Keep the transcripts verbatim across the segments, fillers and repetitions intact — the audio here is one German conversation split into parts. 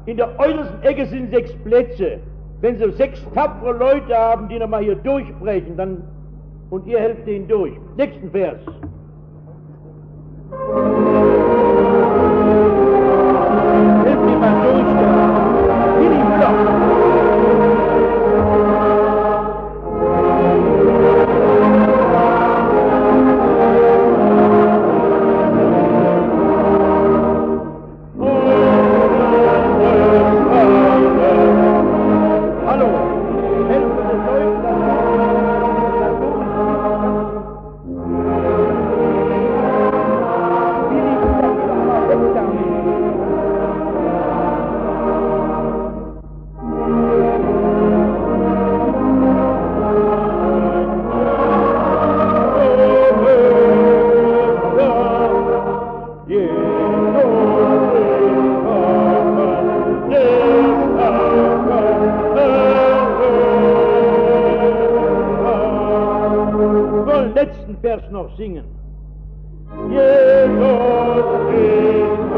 in der äußersten Ecke sind sechs Plätze. Wenn Sie sechs tapfere Leute haben, die nochmal hier durchbrechen, dann, und ihr helft denen durch. Nächsten Vers. Helft mir mal durch, da. Willi Müller. Vers noch singen. Jesus ist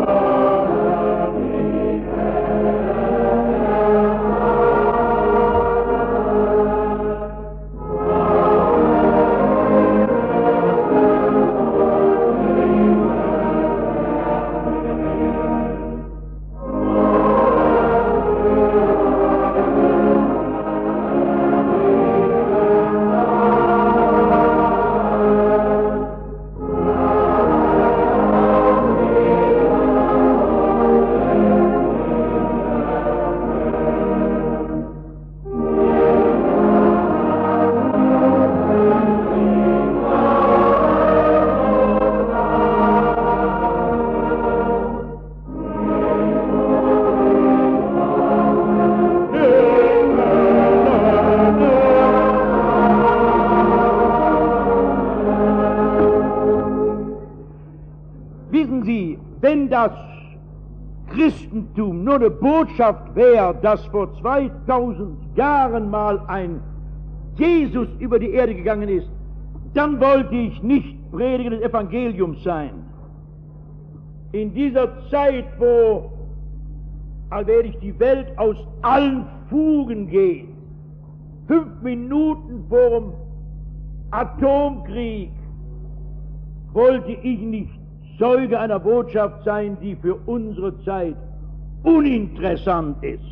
das Christentum nur eine Botschaft wäre, dass vor zweitausend Jahren mal ein Jesus über die Erde gegangen ist, dann wollte ich nicht Prediger des Evangeliums sein. In dieser Zeit, wo allmählich die Welt aus allen Fugen geht, fünf Minuten vor dem Atomkrieg, wollte ich nicht Zeuge einer Botschaft sein, die für unsere Zeit uninteressant ist.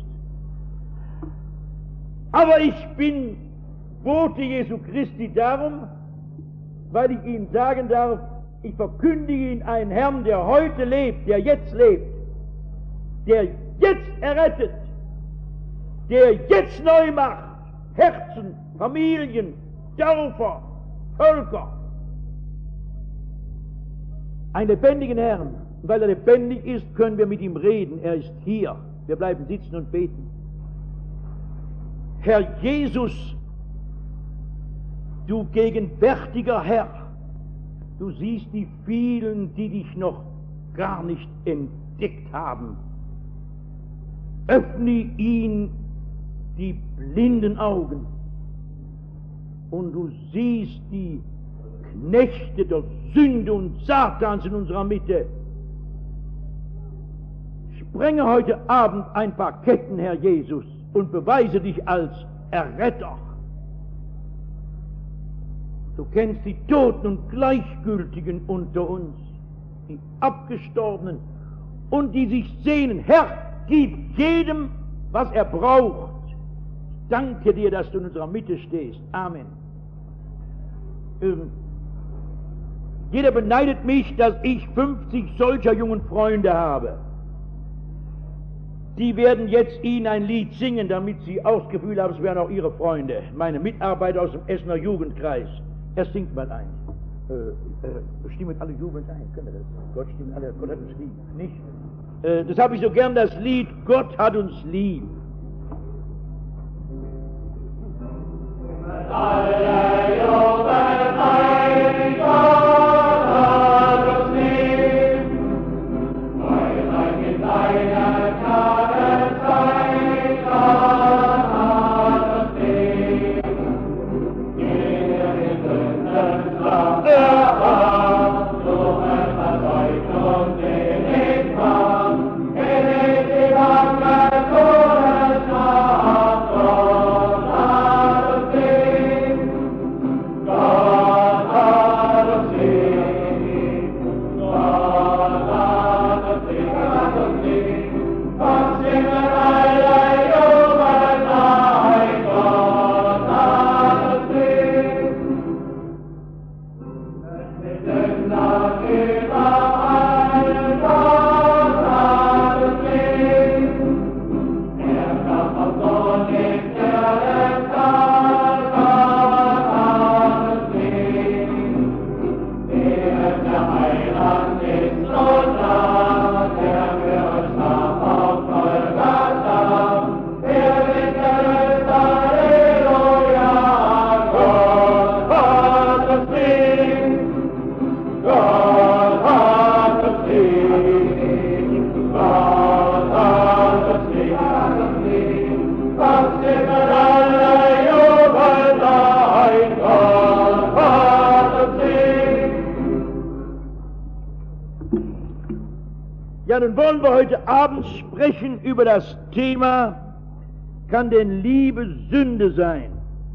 Aber ich bin Bote Jesu Christi darum, weil ich Ihnen sagen darf, ich verkündige Ihnen einen Herrn, der heute lebt, der jetzt lebt, der jetzt errettet, der jetzt neu macht, Herzen, Familien, Dörfer, Völker. Einen lebendigen Herrn. Und weil er lebendig ist, können wir mit ihm reden. Er ist hier. Wir bleiben sitzen und beten. Herr Jesus, du gegenwärtiger Herr, du siehst die vielen, die dich noch gar nicht entdeckt haben. Öffne ihnen die blinden Augen und du siehst die Knechte der Sünde und Satans in unserer Mitte. Sprenge heute Abend ein paar Ketten, Herr Jesus, und beweise dich als Erretter. Du kennst die Toten und Gleichgültigen unter uns, die Abgestorbenen und die sich sehnen. Herr, gib jedem, was er braucht. Ich danke dir, dass du in unserer Mitte stehst. Amen. Ähm, Jeder beneidet mich, dass ich fünfzig solcher jungen Freunde habe. Die werden jetzt Ihnen ein Lied singen, damit Sie auch das Gefühl haben, es wären auch Ihre Freunde, meine Mitarbeiter aus dem Essener Jugendkreis. Er singt mal ein. Äh, äh, stimmen alle Jugend ein, können wir das? Gott stimmt alle, Gott hat uns lieb. Nicht? Äh, das habe ich so gern, das Lied, Gott hat uns lieb. Alle Jugend ein, Gott hat uns lieb, weil ein in deiner Gnade sein, Gott hat uns lieb. Jeder in Sünden sagt, er hat, so er verzeugt und selig macht, er ist die Wahrheit. Ja, nun wollen wir heute Abend sprechen über das Thema, kann denn Liebe Sünde sein?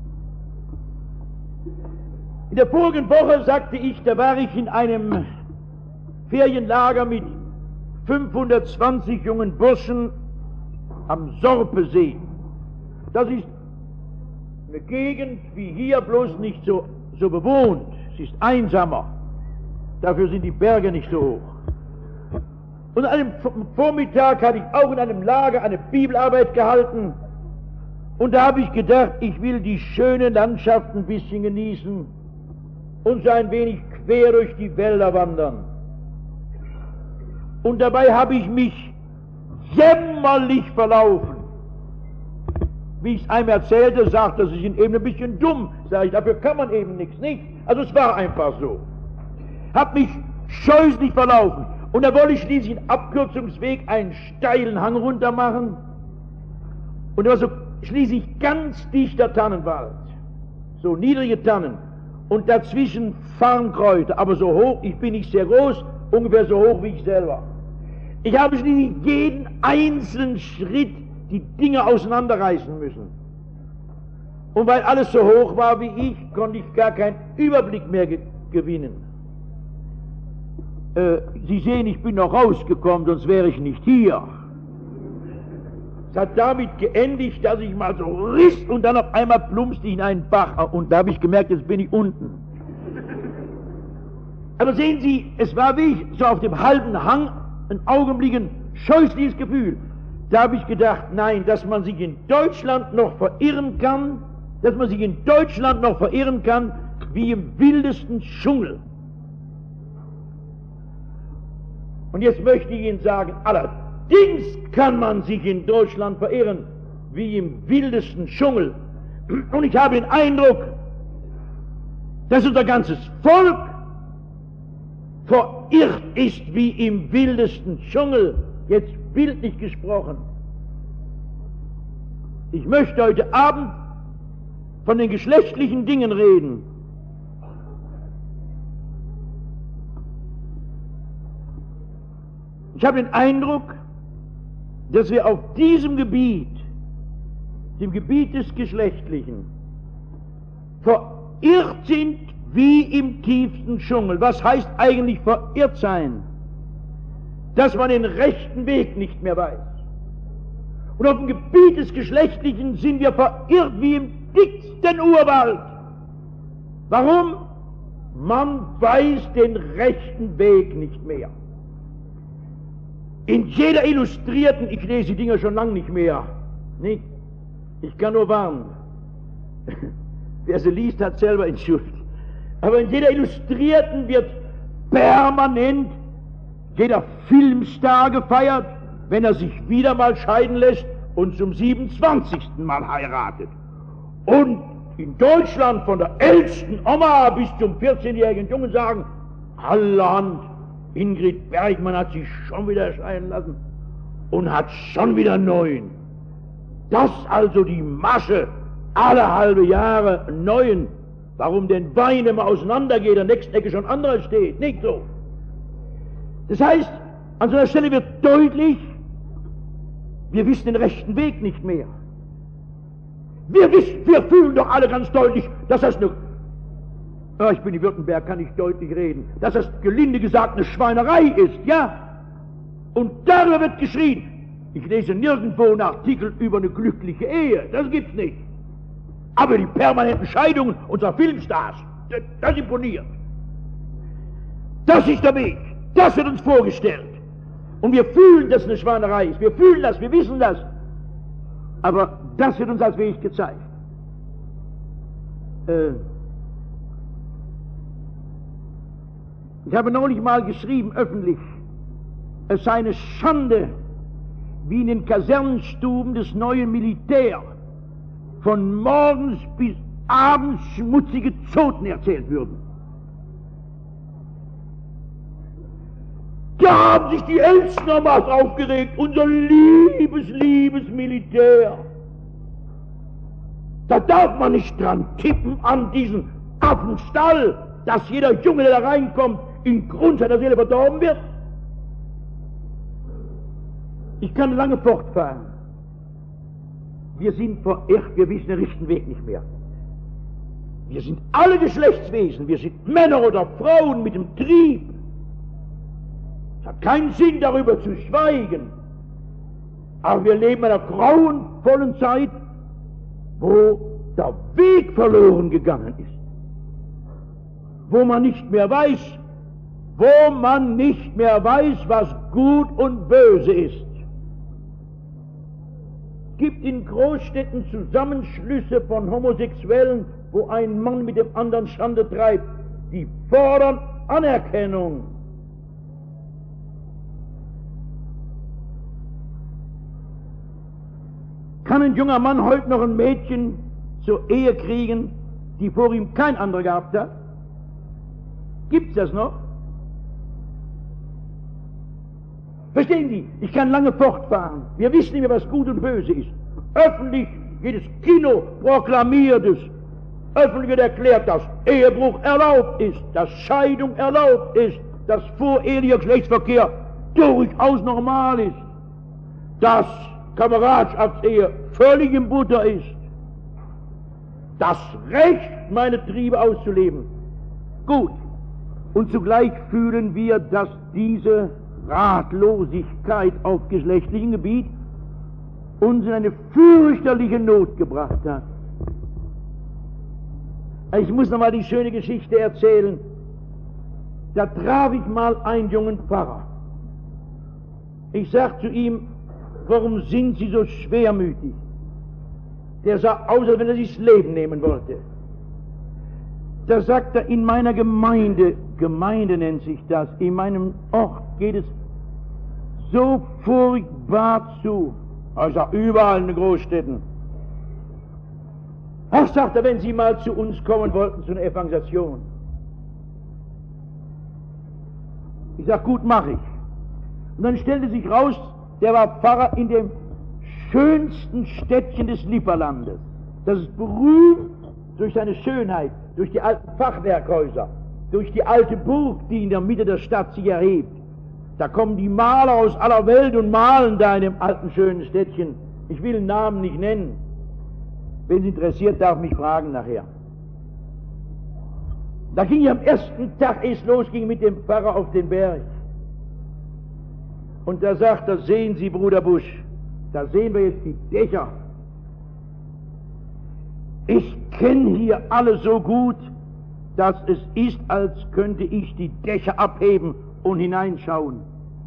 In der vorigen Woche sagte ich, da war ich in einem Ferienlager mit fünfhundertzwanzig jungen Burschen am Sorpesee. Das ist eine Gegend wie hier, bloß nicht so, so bewohnt. Es ist einsamer. Dafür sind die Berge nicht so hoch. Und an einem Vormittag hatte ich auch in einem Lager eine Bibelarbeit gehalten. Und da habe ich gedacht, ich will die schöne Landschaft ein bisschen genießen und so ein wenig quer durch die Wälder wandern. Und dabei habe ich mich jämmerlich verlaufen. Wie ich es einem erzählte, sagte er, Sie sind eben ein bisschen dumm. Sag ich, dafür kann man eben nichts, nicht? Also es war einfach so. Hab mich scheußlich verlaufen. Und da wollte ich schließlich einen Abkürzungsweg, einen steilen Hang runter machen. Und da war so schließlich ganz dichter Tannenwald. So niedrige Tannen. Und dazwischen Farnkräuter, aber so hoch, ich bin nicht sehr groß, ungefähr so hoch wie ich selber. Ich habe schließlich jeden einzelnen Schritt die Dinge auseinanderreißen müssen. Und weil alles so hoch war wie ich, konnte ich gar keinen Überblick mehr ge gewinnen. Äh, Sie sehen, ich bin noch rausgekommen, sonst wäre ich nicht hier. Es hat damit geendigt, dass ich mal so riss und dann auf einmal plumpste ich in einen Bach und da habe ich gemerkt, jetzt bin ich unten. Aber sehen Sie, es war wie ich so auf dem halben Hang ein Augenblick ein scheußliches Gefühl. Da habe ich gedacht, nein, dass man sich in Deutschland noch verirren kann, dass man sich in Deutschland noch verirren kann, wie im wildesten Dschungel. Und jetzt möchte ich Ihnen sagen, allerdings kann man sich in Deutschland verirren, wie im wildesten Dschungel. Und ich habe den Eindruck, dass unser ganzes Volk verirrt ist wie im wildesten Dschungel, jetzt bildlich gesprochen. Ich möchte heute Abend von den geschlechtlichen Dingen reden. Ich habe den Eindruck, dass wir auf diesem Gebiet, dem Gebiet des Geschlechtlichen, verirrt sind wie im tiefsten Dschungel. Was heißt eigentlich verirrt sein? Dass man den rechten Weg nicht mehr weiß. Und auf dem Gebiet des Geschlechtlichen sind wir verirrt wie im dicksten Urwald. Warum? Man weiß den rechten Weg nicht mehr. In jeder Illustrierten, ich lese die Dinger schon lange nicht mehr, nicht? Ich kann nur warnen. Wer sie liest, hat selber in Schuld. Aber in jeder Illustrierten wird permanent jeder Filmstar gefeiert, wenn er sich wieder mal scheiden lässt und zum siebenundzwanzigsten Mal heiratet. Und in Deutschland von der ältesten Oma bis zum vierzehnjährigen Jungen sagen, allerhand, Ingrid Bergmann hat sich schon wieder scheiden lassen und hat schon wieder einen neuen. Das also die Masche, alle halbe Jahre einen neuen. Warum den Wein immer auseinandergeht, der nächsten Ecke schon anderer steht, nicht so. Das heißt, an so einer Stelle wird deutlich, wir wissen den rechten Weg nicht mehr. Wir wissen, wir fühlen doch alle ganz deutlich, dass das eine, oh, ich bin in Württemberg, kann ich deutlich reden, dass das gelinde gesagt eine Schweinerei ist, ja? Und darüber wird geschrien. Ich lese nirgendwo einen Artikel über eine glückliche Ehe, das gibt's nicht. Aber die permanenten Scheidungen unserer Filmstars, das, das imponiert. Das ist der Weg, das wird uns vorgestellt. Und wir fühlen, dass es eine Schweinerei ist, wir fühlen das, wir wissen das. Aber das wird uns als Weg gezeigt. Äh ich habe neulich mal geschrieben, öffentlich, es sei eine Schande, wie in den Kasernenstuben des neuen Militär von morgens bis abends schmutzige Zoten erzählt würden. Da haben sich die Ältesten nochmals aufgeregt, unser liebes, liebes Militär. Da darf man nicht dran tippen an diesen Affenstall, dass jeder Junge, der da reinkommt, in Grund seiner Seele verdorben wird. Ich kann lange fortfahren. Wir sind verirrt, wir wissen den richtigen Weg nicht mehr. Wir sind alle Geschlechtswesen, wir sind Männer oder Frauen mit dem Trieb. Es hat keinen Sinn, darüber zu schweigen. Aber wir leben in einer grauenvollen Zeit, wo der Weg verloren gegangen ist. Wo man nicht mehr weiß, wo man nicht mehr weiß, was gut und böse ist. Es gibt in Großstädten Zusammenschlüsse von Homosexuellen, wo ein Mann mit dem anderen Schande treibt. Die fordern Anerkennung. Kann ein junger Mann heute noch ein Mädchen zur Ehe kriegen, die vor ihm kein anderer gehabt hat? Gibt's das noch? Verstehen Sie, ich kann lange fortfahren. Wir wissen nicht mehr, was gut und böse ist. Öffentlich, jedes Kino proklamiert es. Öffentlich wird erklärt, dass Ehebruch erlaubt ist, dass Scheidung erlaubt ist, dass vorehelicher Geschlechtsverkehr durchaus normal ist, dass Kameradschaftsehe völlig im Butter ist. Das Recht, meine Triebe auszuleben. Gut. Und zugleich fühlen wir, dass diese Ratlosigkeit auf geschlechtlichem Gebiet uns in eine fürchterliche Not gebracht hat. Ich muss noch mal die schöne Geschichte erzählen. Da traf ich mal einen jungen Pfarrer. Ich sagte zu ihm, warum sind Sie so schwermütig? Der sah aus, als wenn er sich das Leben nehmen wollte. Da sagt er, in meiner Gemeinde, Gemeinde nennt sich das, in meinem Ort geht es so furchtbar zu. Also überall in den Großstädten. Ach, sagt er, wenn Sie mal zu uns kommen wollten, zu einer Evangelisation. Ich sag, gut, mach ich. Und dann stellte sich raus, der war Pfarrer in dem schönsten Städtchen des Lipperlandes. Das ist berühmt durch seine Schönheit, durch die alten Fachwerkhäuser, durch die alte Burg, die in der Mitte der Stadt sich erhebt. Da kommen die Maler aus aller Welt und malen da in dem alten schönen Städtchen. Ich will den Namen nicht nennen. Wenn Sie interessiert, darf mich fragen nachher. Da ging ich am ersten Tag, ehe es losging, mit dem Pfarrer auf den Berg. Und da sagt er, sehen Sie, Bruder Busch, da sehen wir jetzt die Dächer. Ich kenne hier alle so gut, dass es ist, als könnte ich die Dächer abheben und hineinschauen.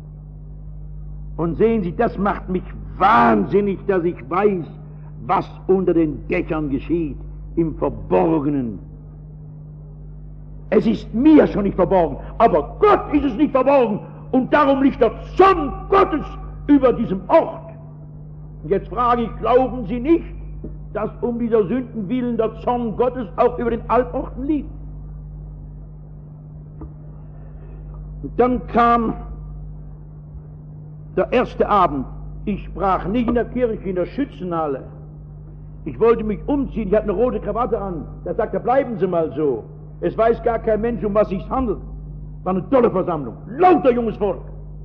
Und sehen Sie, das macht mich wahnsinnig, dass ich weiß, was unter den Dächern geschieht, im Verborgenen. Es ist mir schon nicht verborgen, aber Gott ist es nicht verborgen, und darum liegt der Zorn Gottes über diesem Ort. Und jetzt frage ich, glauben Sie nicht, dass um dieser Sünden willen der Zorn Gottes auch über den Altorten liegt? Und dann kam der erste Abend. Ich sprach nicht in der Kirche, in der Schützenhalle. Ich wollte mich umziehen, ich hatte eine rote Krawatte an. Da sagte er, bleiben Sie mal so. Es weiß gar kein Mensch, um was es sich handelt. War eine tolle Versammlung, lauter junges Volk.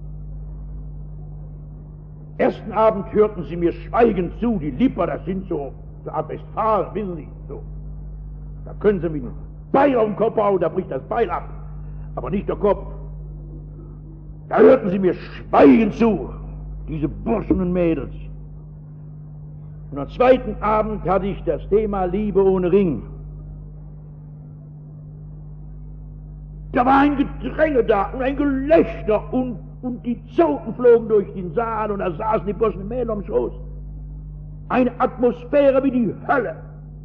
Ersten Abend hörten sie mir schweigend zu, die Lipper, das sind so, so ab Westfalen, wissen Sie, so. Da können Sie mit einem Beil auf den Kopf hauen, da bricht das Beil ab, aber nicht der Kopf. Da hörten sie mir schweigend zu, diese Burschen und Mädels. Und am zweiten Abend hatte ich das Thema Liebe ohne Ring. Da war ein Gedränge da und ein Gelächter und, und die Zoten flogen durch den Saal und da saßen die Burschen und Mädels am Schoß. Eine Atmosphäre wie die Hölle.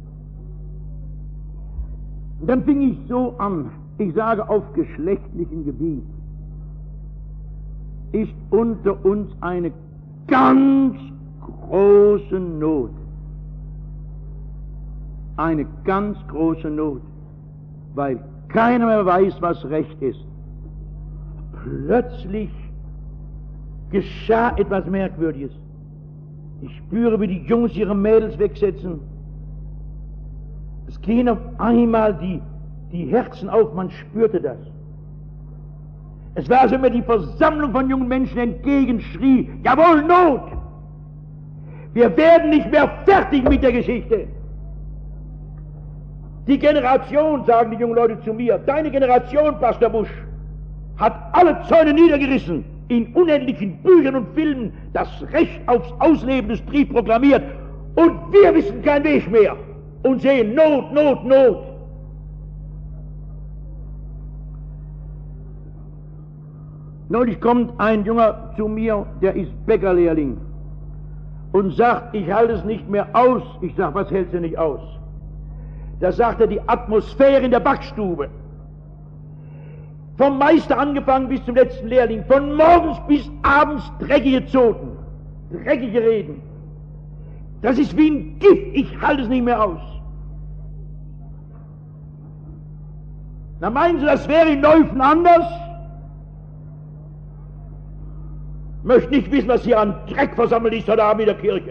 Und dann fing ich so an, ich sage auf geschlechtlichem Gebiet, ist unter uns eine ganz große Not. Eine ganz große Not, weil keiner mehr weiß, was Recht ist. Plötzlich geschah etwas Merkwürdiges. Ich spüre, wie die Jungs ihre Mädels wegsetzen. Es gehen auf einmal die, die Herzen auf, man spürte das. Es war, als wenn mir die Versammlung von jungen Menschen entgegenschrie, jawohl, Not! Wir werden nicht mehr fertig mit der Geschichte. Die Generation, sagen die jungen Leute zu mir, deine Generation, Pastor Busch, hat alle Zäune niedergerissen, in unendlichen Büchern und Filmen das Recht aufs Ausleben des Triebs proklamiert, und wir wissen keinen Weg mehr und sehen Not, Not, Not. Neulich kommt ein Junger zu mir, der ist Bäckerlehrling, und sagt, ich halte es nicht mehr aus. Ich sage, was hältst du nicht aus? Da sagt er, die Atmosphäre in der Backstube. Vom Meister angefangen bis zum letzten Lehrling, von morgens bis abends dreckige Zoten, dreckige Reden. Das ist wie ein Gift, ich halte es nicht mehr aus. Na, meinen Sie, das wäre in Neufen anders? Möchte nicht wissen, was hier an Dreck versammelt ist heute Abend in der Kirche.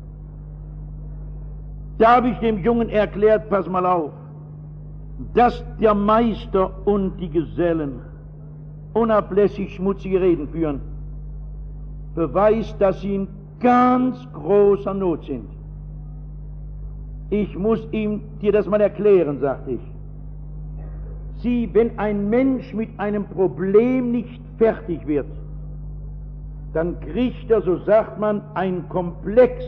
Da habe ich dem Jungen erklärt, pass mal auf, dass der Meister und die Gesellen unablässig schmutzige Reden führen, beweist, dass sie in ganz großer Not sind. Ich muss ihm dir das mal erklären, sagte ich. Sieh, wenn ein Mensch mit einem Problem nicht fertig wird, dann kriegt er, so sagt man, einen Komplex.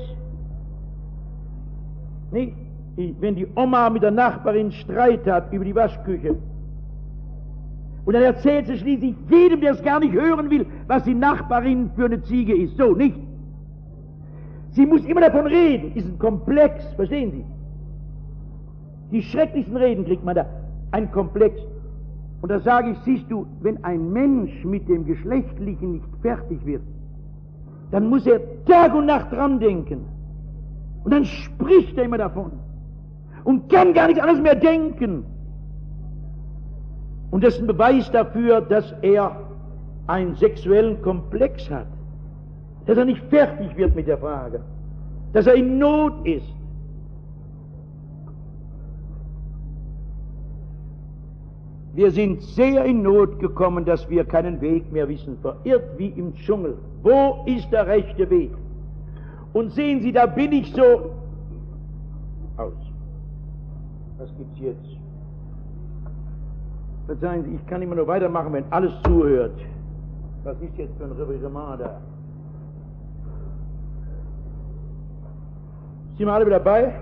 Nicht? Wenn die Oma mit der Nachbarin Streit hat über die Waschküche, und dann erzählt sie schließlich jedem, der es gar nicht hören will, was die Nachbarin für eine Ziege ist. So, nicht? Sie muss immer davon reden, ist ein Komplex, verstehen Sie? Die schrecklichsten Reden kriegt man da, ein Komplex. Und da sage ich, siehst du, wenn ein Mensch mit dem Geschlechtlichen nicht fertig wird, dann muss er Tag und Nacht dran denken. Und dann spricht er immer davon. Und kann gar nichts anderes mehr denken. Und das ist ein Beweis dafür, dass er einen sexuellen Komplex hat. Dass er nicht fertig wird mit der Frage. Dass er in Not ist. Wir sind sehr in Not gekommen, dass wir keinen Weg mehr wissen, verirrt wie im Dschungel. Wo ist der rechte Weg? Und sehen Sie, da bin ich so aus. Was gibt's jetzt? Verzeihen Sie, ich kann immer nur weitermachen, wenn alles zuhört. Was ist jetzt für ein Revirement da? Sind wir alle wieder dabei?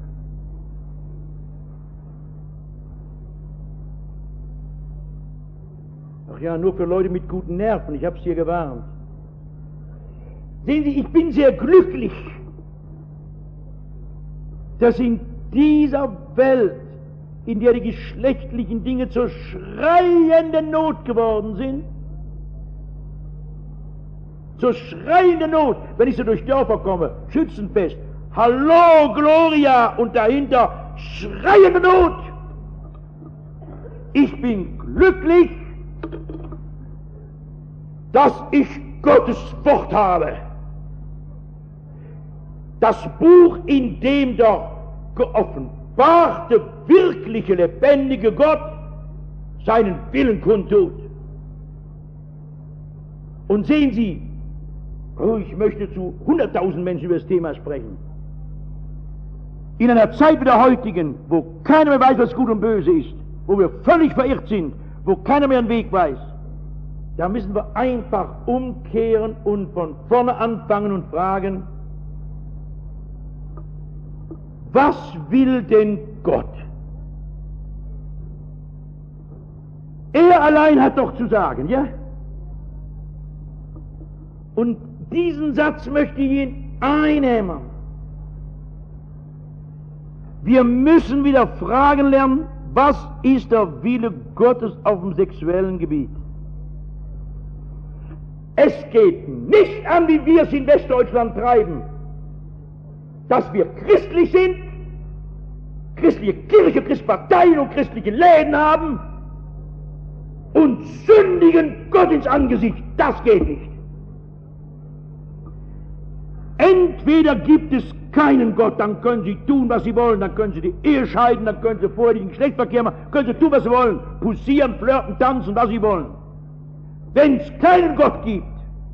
Ach ja, nur für Leute mit guten Nerven, ich habe es hier gewarnt. Sehen Sie, ich bin sehr glücklich, dass in dieser Welt, in der die geschlechtlichen Dinge zur schreienden Not geworden sind, zur schreienden Not, wenn ich so durch Dörfer komme, Schützenfest, Hallo, Gloria, und dahinter schreiende Not. Ich bin glücklich, dass ich Gottes Wort habe. Das Buch, in dem der geoffenbarte, wirkliche, lebendige Gott seinen Willen kundtut. Und sehen Sie, oh, ich möchte zu hunderttausend Menschen über das Thema sprechen. In einer Zeit wie der heutigen, wo keiner mehr weiß, was gut und böse ist, wo wir völlig verirrt sind, wo keiner mehr einen Weg weiß, da müssen wir einfach umkehren und von vorne anfangen und fragen, was will denn Gott? Er allein hat doch zu sagen, ja? Und diesen Satz möchte ich Ihnen einhämmern. Wir müssen wieder fragen lernen, was ist der Wille Gottes auf dem sexuellen Gebiet? Es geht nicht an, wie wir es in Westdeutschland treiben, dass wir christlich sind, christliche Kirche, Christparteien und christliche Läden haben und sündigen Gott ins Angesicht. Das geht nicht. Entweder gibt es keinen Gott, dann können sie tun, was sie wollen, dann können sie die Ehe scheiden, dann können sie vorher den Geschlechtsverkehr machen, können sie tun, was sie wollen, poussieren, flirten, tanzen, was sie wollen. Wenn es keinen Gott gibt,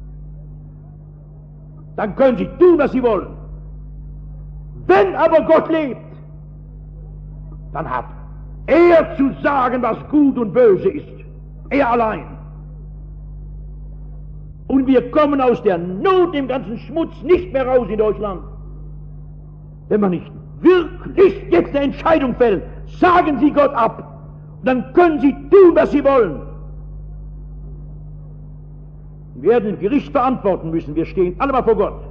dann können sie tun, was sie wollen. Wenn aber Gott lebt, dann hat er zu sagen, was gut und böse ist. Er allein. Und wir kommen aus der Not, dem ganzen Schmutz nicht mehr raus in Deutschland. Wenn wir nicht wirklich jetzt eine Entscheidung fällen, sagen Sie Gott ab, dann können Sie tun, was Sie wollen. Wir werden im Gericht verantworten müssen, wir stehen alle mal vor Gott.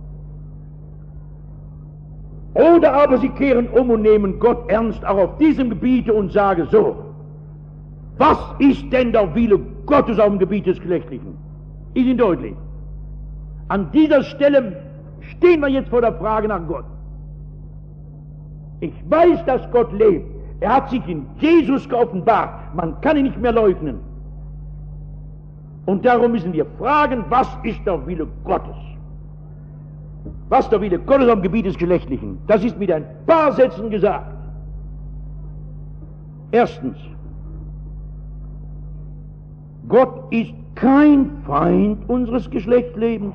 Oder aber Sie kehren um und nehmen Gott ernst auch auf diesem Gebiete und sagen so, was ist denn der Wille Gottes auf dem Gebiet des Geschlechtlichen? Ist Ihnen deutlich? An dieser Stelle stehen wir jetzt vor der Frage nach Gott. Ich weiß, dass Gott lebt. Er hat sich in Jesus geoffenbart. Man kann ihn nicht mehr leugnen. Und darum müssen wir fragen, was ist der Wille Gottes? Was der Wille Gottes am Gebiet des Geschlechtlichen? Das ist mit ein paar Sätzen gesagt. Erstens, Gott ist kein Feind unseres Geschlechtslebens.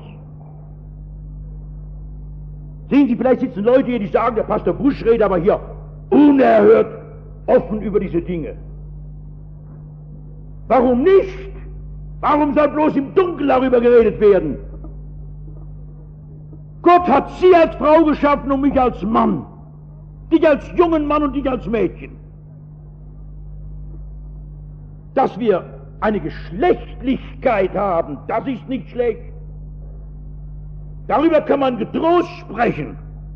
Sehen Sie, vielleicht sitzen Leute hier, die sagen, der Pastor Busch redet aber hier unerhört offen über diese Dinge. Warum nicht? Warum soll bloß im Dunkeln darüber geredet werden? Gott hat Sie als Frau geschaffen und mich als Mann. Dich als jungen Mann und dich als Mädchen. Dass wir eine Geschlechtlichkeit haben, das ist nicht schlecht. Darüber kann man getrost sprechen.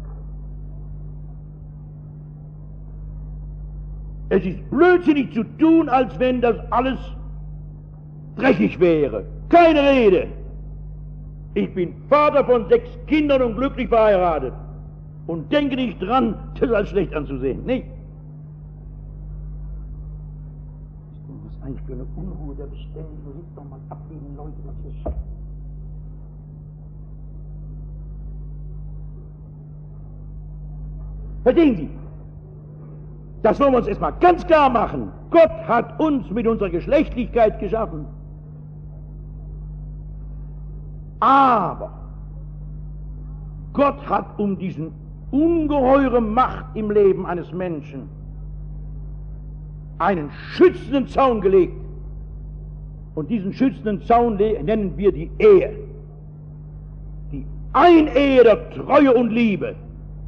Es ist blödsinnig zu tun, als wenn das alles dreckig wäre. Keine Rede. Ich bin Vater von sechs Kindern und glücklich verheiratet und denke nicht dran, das als schlecht anzusehen. Nicht? Was ist eigentlich für eine Unruhe der beständigen Sitzt doch mal ab, lieben Leute, was ist? Verstehen Sie? Das wollen wir uns erstmal ganz klar machen. Gott hat uns mit unserer Geschlechtlichkeit geschaffen. Aber Gott hat um diesen ungeheure Macht im Leben eines Menschen einen schützenden Zaun gelegt. Und diesen schützenden Zaun nennen wir die Ehe. Die Einehe der Treue und Liebe.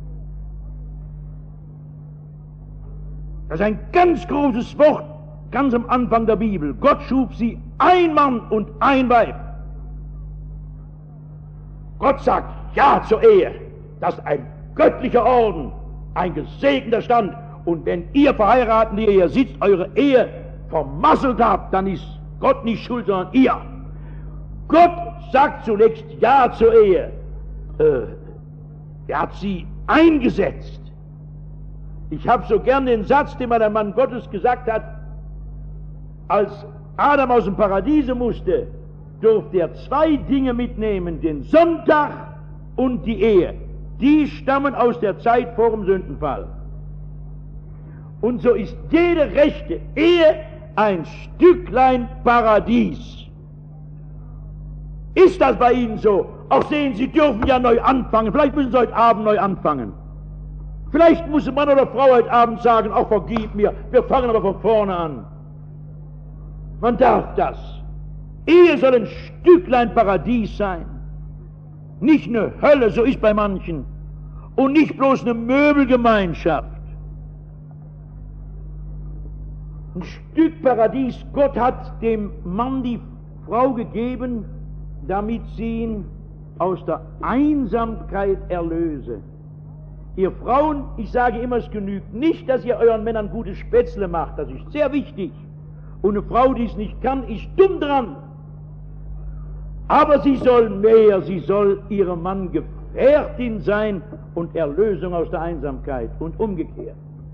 Das ist ein ganz großes Wort, ganz am Anfang der Bibel. Gott schuf sie ein Mann und ein Weib. Gott sagt Ja zur Ehe. Das ist ein göttlicher Orden, ein gesegneter Stand. Und wenn ihr Verheirateten, die ihr hier sitzt, eure Ehe vermasselt habt, dann ist Gott nicht schuld, sondern ihr. Gott sagt zunächst Ja zur Ehe. Äh, er hat sie eingesetzt. Ich habe so gern den Satz, den mal der Mann Gottes gesagt hat, als Adam aus dem Paradiese musste, durfte er zwei Dinge mitnehmen, den Sonntag und die Ehe. Die stammen aus der Zeit vor dem Sündenfall. Und so ist jede rechte Ehe ein Stücklein Paradies. Ist das bei Ihnen so? Auch sehen Sie, dürfen ja neu anfangen. Vielleicht müssen Sie heute Abend neu anfangen. Vielleicht muss ein Mann oder Frau heute Abend sagen, auch vergib mir, wir fangen aber von vorne an. Man darf das. Ehe soll ein Stücklein Paradies sein. Nicht eine Hölle, so ist bei manchen. Und nicht bloß eine Möbelgemeinschaft. Ein Stück Paradies. Gott hat dem Mann die Frau gegeben, damit sie ihn aus der Einsamkeit erlöse. Ihr Frauen, ich sage immer, es genügt nicht, dass ihr euren Männern gute Spätzle macht. Das ist sehr wichtig. Und eine Frau, die es nicht kann, ist dumm dran. Aber sie soll mehr, sie soll ihrem Mann Gefährtin sein und Erlösung aus der Einsamkeit und umgekehrt.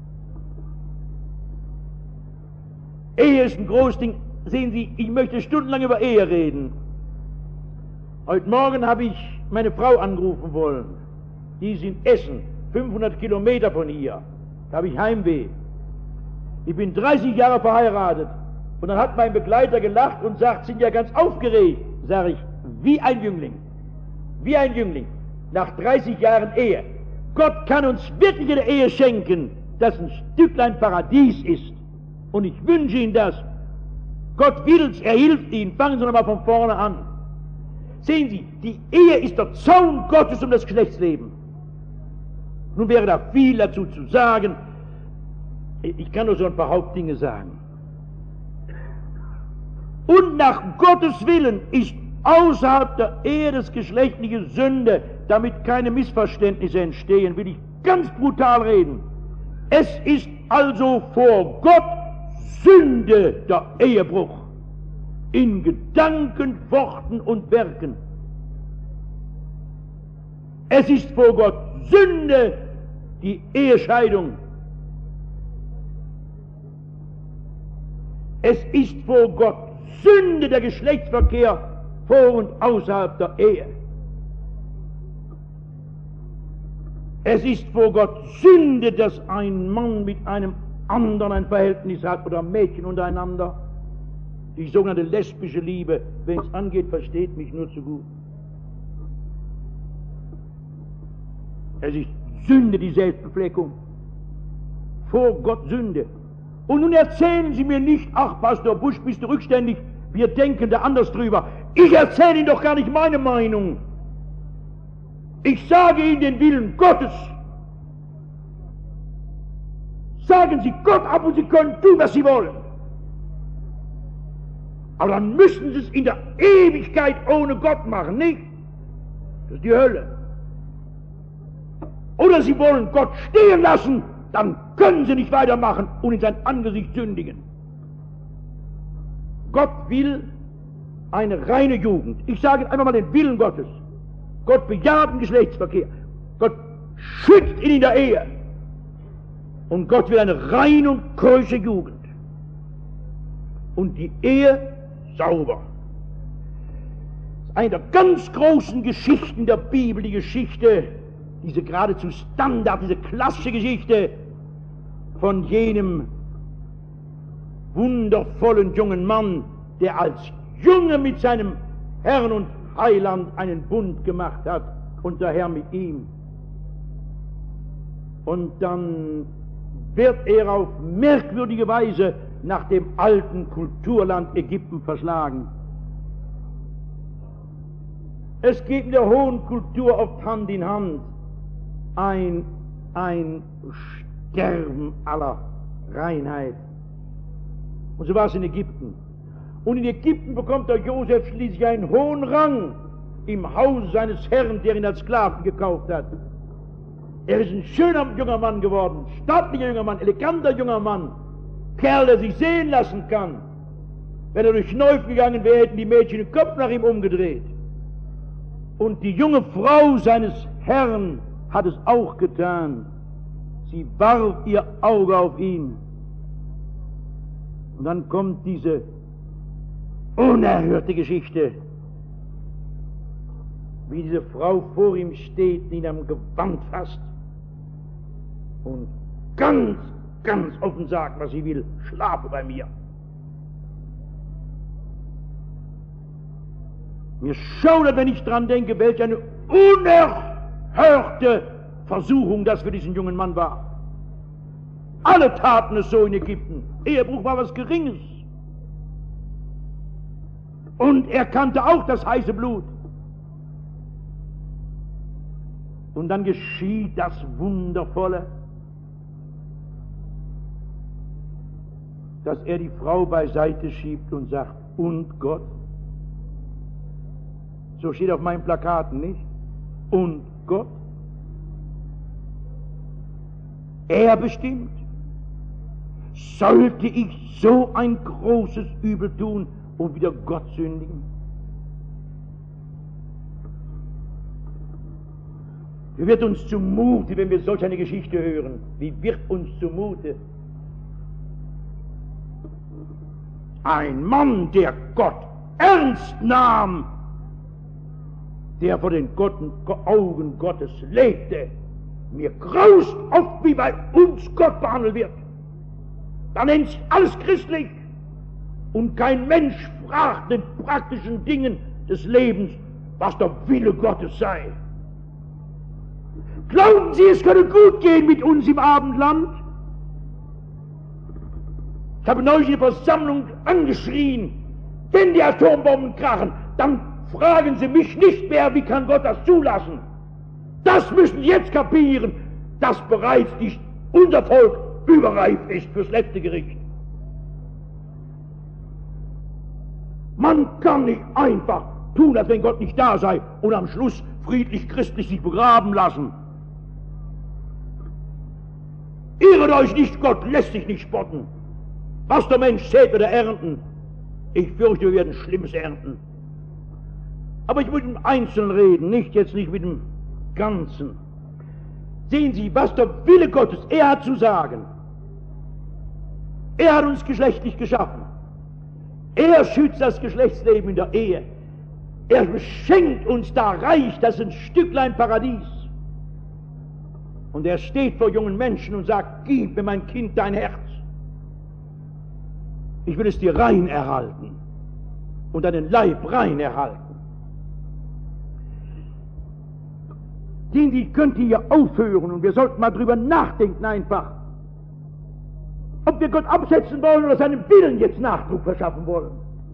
Ehe ist ein großes Ding. Sehen Sie, ich möchte stundenlang über Ehe reden. Heute Morgen habe ich meine Frau anrufen wollen. Die ist in Essen, fünfhundert Kilometer von hier. Da habe ich Heimweh. Ich bin dreißig Jahre verheiratet Und dann hat mein Begleiter gelacht und sagt, sind ja ganz aufgeregt. Sag ich, wie ein Jüngling, wie ein Jüngling, nach dreißig Jahren Ehe. Gott kann uns wirklich eine Ehe schenken, das ein Stücklein Paradies ist. Und ich wünsche Ihnen das. Gott will's, er hilft Ihnen. Fangen Sie nochmal von vorne an. Sehen Sie, die Ehe ist der Zaun Gottes um das Geschlechtsleben. Nun wäre da viel dazu zu sagen. Ich kann nur so ein paar Hauptdinge sagen. Und nach Gottes Willen ist außerhalb der Ehe das geschlechtliche Sünde, damit keine Missverständnisse entstehen, will ich ganz brutal reden. Es ist also vor Gott Sünde der Ehebruch. In Gedanken, Worten und Werken. Es ist vor Gott Sünde die Ehescheidung. Es ist vor Gott Sünde der Geschlechtsverkehr vor und außerhalb der Ehe. Es ist vor Gott Sünde, dass ein Mann mit einem anderen ein Verhältnis hat oder Mädchen untereinander. Die sogenannte lesbische Liebe, wenn es angeht, versteht mich nur zu gut. Es ist Sünde, die Selbstbefleckung. Vor Gott Sünde. Und nun erzählen Sie mir nicht, ach Pastor Busch, bist du rückständig, wir denken da anders drüber. Ich erzähle Ihnen doch gar nicht meine Meinung. Ich sage Ihnen den Willen Gottes. Sagen Sie Gott ab und Sie können tun, was Sie wollen. Aber dann müssen Sie es in der Ewigkeit ohne Gott machen, nicht? Das ist die Hölle. Oder Sie wollen Gott stehen lassen, dann können Sie nicht weitermachen und in sein Angesicht sündigen. Gott will eine reine Jugend. Ich sage einfach mal den Willen Gottes. Gott bejaht den Geschlechtsverkehr. Gott schützt ihn in der Ehe. Und Gott will eine reine und keusche Jugend. Und die Ehe sauber. Das ist eine der ganz großen Geschichten der Bibel, die Geschichte, diese geradezu Standard, diese klassische Geschichte von jenem wundervollen jungen Mann, der als Junge mit seinem Herrn und Heiland einen Bund gemacht hat und der Herr mit ihm. Und dann wird er auf merkwürdige Weise nach dem alten Kulturland Ägypten verschlagen. Es geht mit der hohen Kultur oft Hand in Hand ein, ein Sterben aller Reinheit. Und so war es in Ägypten. Und in Ägypten bekommt der Josef schließlich einen hohen Rang im Hause seines Herrn, der ihn als Sklaven gekauft hat. Er ist ein schöner junger Mann geworden, stattlicher junger Mann, eleganter junger Mann, Kerl, der sich sehen lassen kann. Wenn er durch Neuf gegangen wäre, hätten die Mädchen den Kopf nach ihm umgedreht. Und die junge Frau seines Herrn hat es auch getan. Sie warf ihr Auge auf ihn. Und dann kommt diese unerhörte Geschichte, wie diese Frau vor ihm steht, ihn am Gewand fasst und ganz, ganz offen sagt, was sie will: Schlafe bei mir. Mir schaudert, wenn ich dran denke, welch eine unerhörte Versuchung das für diesen jungen Mann war. Alle taten es so in Ägypten. Ehebruch war was Geringes. Und er kannte auch das heiße Blut. Und dann geschieht das Wundervolle, dass er die Frau beiseite schiebt und sagt: Und Gott? So steht auf meinen Plakaten, nicht? Und Gott? Er bestimmt. Sollte ich so ein großes Übel tun und wieder Gott sündigen? Wie wird uns zumute, wenn wir solch eine Geschichte hören? Wie wird uns zumute? Ein Mann, der Gott ernst nahm, der vor den Augen Gottes lebte. Mir graust oft, wie bei uns Gott behandelt wird. Da nennt sich alles christlich. Und kein Mensch fragt den praktischen Dingen des Lebens, was der Wille Gottes sei. Glauben Sie, es könne gut gehen mit uns im Abendland? Ich habe neulich eine Versammlung angeschrien, wenn die Atombomben krachen, dann fragen Sie mich nicht mehr, wie kann Gott das zulassen? Das müssen Sie jetzt kapieren, dass bereits nicht unser Volk überreif ist fürs letzte Gericht. Man kann nicht einfach tun, als wenn Gott nicht da sei und am Schluss friedlich christlich sich begraben lassen. Irret euch nicht, Gott lässt sich nicht spotten. Was der Mensch sät, wird er ernten. Ich fürchte, wir werden Schlimmes ernten. Aber ich will mit dem Einzelnen reden, nicht jetzt nicht mit dem Ganzen. Sehen Sie, was der Wille Gottes, er hat zu sagen. Er hat uns geschlechtlich geschaffen. Er schützt das Geschlechtsleben in der Ehe. Er beschenkt uns da reich, das ist ein Stücklein Paradies. Und er steht vor jungen Menschen und sagt, gib mir, mein Kind, dein Herz. Ich will es dir rein erhalten und deinen Leib rein erhalten. Den, die könnt ihr hier aufhören und wir sollten mal drüber nachdenken einfach, ob wir Gott absetzen wollen oder seinem Willen jetzt Nachdruck verschaffen wollen.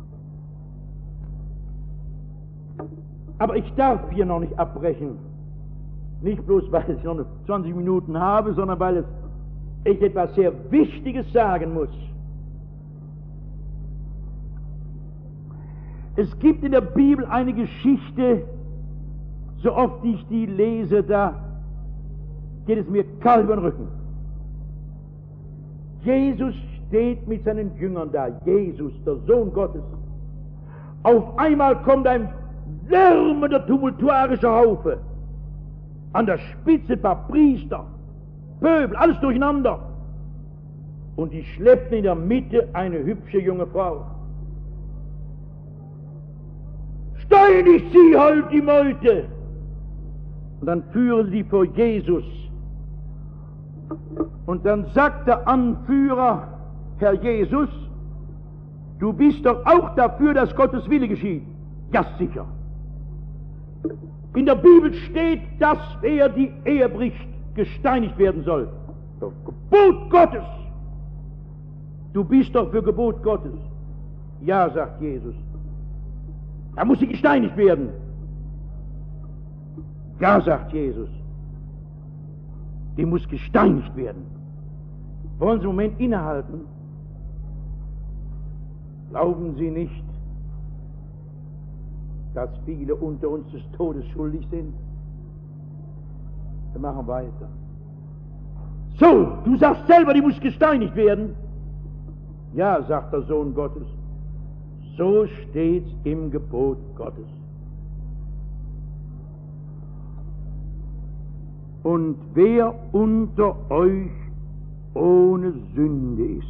Aber ich darf hier noch nicht abbrechen. Nicht bloß, weil ich noch zwanzig Minuten habe, sondern weil es ich etwas sehr Wichtiges sagen muss. Es gibt in der Bibel eine Geschichte, so oft ich die lese, da geht es mir kalt über den Rücken. Jesus steht mit seinen Jüngern da, Jesus, der Sohn Gottes. Auf einmal kommt ein lärmender, tumultuarischer Haufe. An der Spitze ein paar Priester, Pöbel, alles durcheinander. Und die schleppten in der Mitte eine hübsche junge Frau. Steinigt sie halt, die Meute! Und dann führen sie vor Jesus. Und dann sagt der Anführer, Herr Jesus, du bist doch auch dafür, dass Gottes Wille geschieht. Ja, sicher. In der Bibel steht, dass wer die Ehe bricht, gesteinigt werden soll. Das Gebot Gottes. Du bist doch für Gebot Gottes. Ja, sagt Jesus. Da muss sie gesteinigt werden. Ja, sagt Jesus. Die muss gesteinigt werden. Wollen Sie einen Moment innehalten? Glauben Sie nicht, dass viele unter uns des Todes schuldig sind? Wir machen weiter. So, du sagst selber, die muss gesteinigt werden. Ja, sagt der Sohn Gottes. So steht's im Gebot Gottes. Und wer unter euch ohne Sünde ist,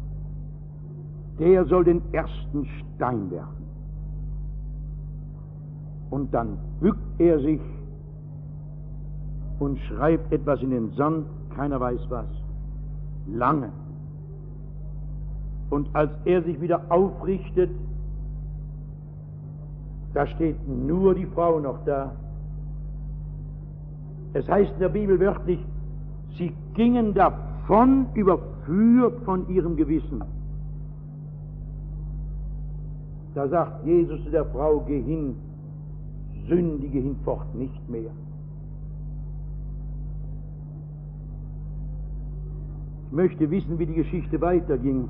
der soll den ersten Stein werfen. Und dann bückt er sich und schreibt etwas in den Sand, keiner weiß was, lange. Und als er sich wieder aufrichtet, da steht nur die Frau noch da. Es heißt in der Bibel wörtlich, sie gingen davon, überführt von ihrem Gewissen. Da sagt Jesus zu der Frau, geh hin, sündige hinfort nicht mehr. Ich möchte wissen, wie die Geschichte weiterging.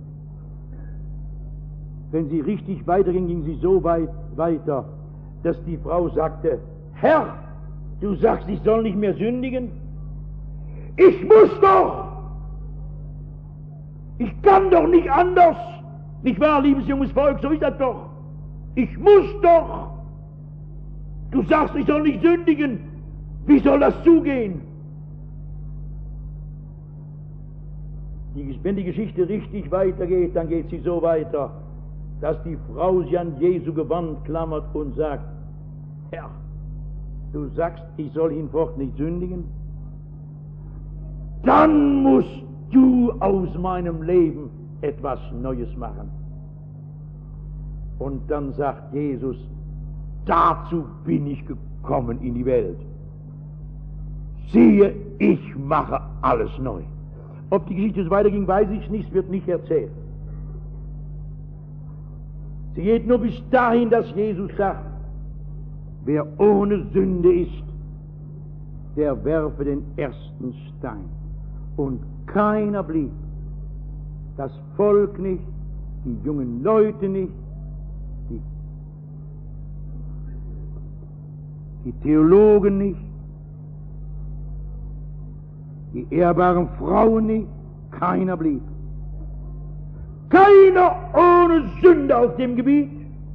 Wenn sie richtig weiterging, ging sie so weit weiter, dass die Frau sagte, Herr, du sagst, ich soll nicht mehr sündigen? Ich muss doch! Ich kann doch nicht anders! Nicht wahr, liebes junges Volk, so ist das doch! Ich muss doch! Du sagst, ich soll nicht sündigen! Wie soll das zugehen? Die, wenn die Geschichte richtig weitergeht, dann geht sie so weiter, dass die Frau sich an Jesu Gewand klammert und sagt, Herr, du sagst, ich soll hinfort nicht sündigen? Dann musst du aus meinem Leben etwas Neues machen. Und dann sagt Jesus, dazu bin ich gekommen in die Welt. Siehe, ich mache alles neu. Ob die Geschichte so weiterging, weiß ich nicht, es wird nicht erzählt. Sie geht nur bis dahin, dass Jesus sagt, wer ohne Sünde ist, der werfe den ersten Stein. Und keiner blieb. Das Volk nicht, die jungen Leute nicht, die, die Theologen nicht, die ehrbaren Frauen nicht, keiner blieb. Keiner ohne Sünde auf dem Gebiet.